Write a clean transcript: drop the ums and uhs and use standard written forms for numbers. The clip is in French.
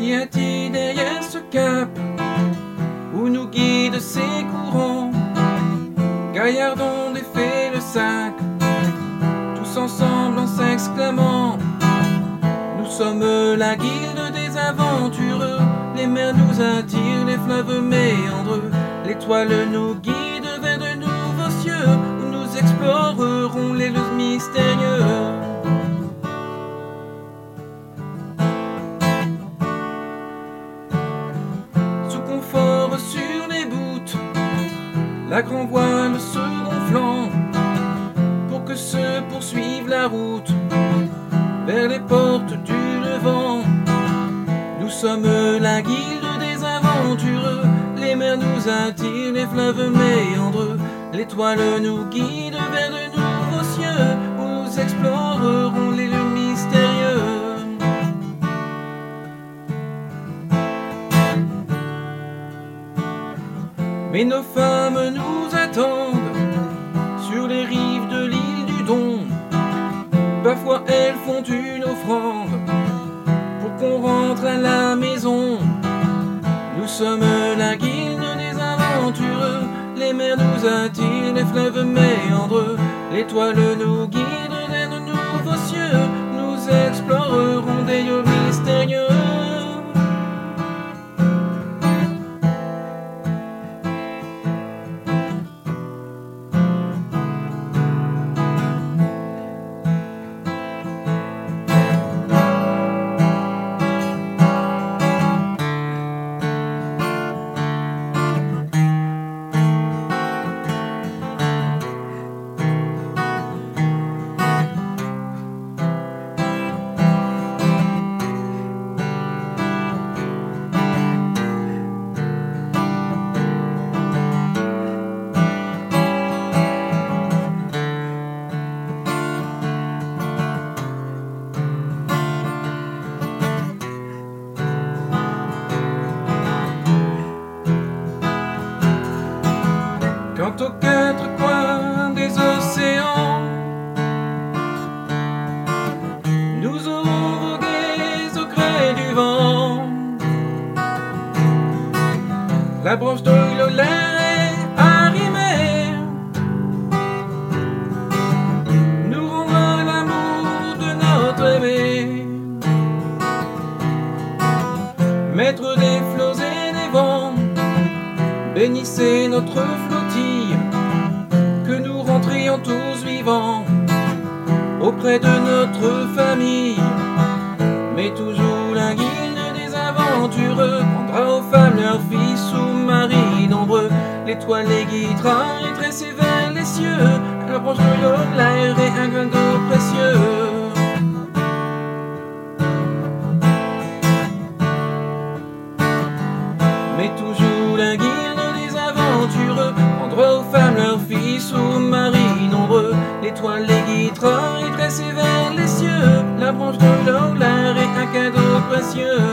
Qu'y a-t-il derrière ce cap où nous guident ces courants? Gaillardon défait le sac, tous ensemble en s'exclamant: nous sommes la guilde des aventureux. Les mers nous attirent, les fleuves méandreux, l'étoile nous guide vers de nouveaux cieux où nous explorerons les lieux mystérieux. Sous confort sur les voûtes, la grand voile se gonflant pour que se poursuive la route vers les portes du Levant. Nous sommes la guilde des aventureux, les mers nous attirent, les fleuves méandreux, l'étoile nous guide vers de nouveaux cieux où nous explorerons les lieux mystérieux. Mais nos femmes nous attendent sur les rives de l'île du Don. Parfois elles font une offrande pour qu'on rentre à la maison. Nous sommes la guilde des aventureux, les mers nous attirent, les fleuves méandreux, l'étoile nous guide vers de nouveaux cieux, nous explorerons des lieux mystérieux. Quant aux quatre coins des océans, nous aurons vogué au gré du vent. La branche de l'olaire est arrimée, nous rendra l'amour de notre aimé. Maître des flots et des vents, bénissez notre flottille, que nous rentrions tous vivants auprès de notre famille. Mais toujours la guilde des aventureux prendra aux femmes leurs filles sous-marins nombreux. L'étoile les guidera et tressée vers les cieux, à la branche de l'air et un grain d'eau précieux. Mais toujours la guilde des aventureux prendra aux femmes leurs filles sous-marins nombreux. L'étoile les guidera et tressée vers les cieux, la branche de l'air est un cadeau précieux.